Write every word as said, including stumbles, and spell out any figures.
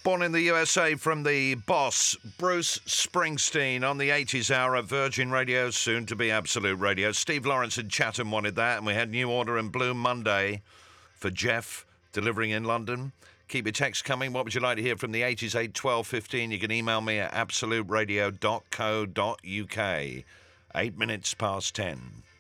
Born in the U S A from the boss, Bruce Springsteen, on the eighties hour at Virgin Radio, soon to be Absolute Radio. Steve Lawrence in Chatham wanted that, and we had New Order and Blue Monday for Jeff, delivering in London. Keep your texts coming. What would you like to hear from the eighties, eight twelve fifteen? You can email me at absolute radio dot co dot uk. Eight minutes past ten.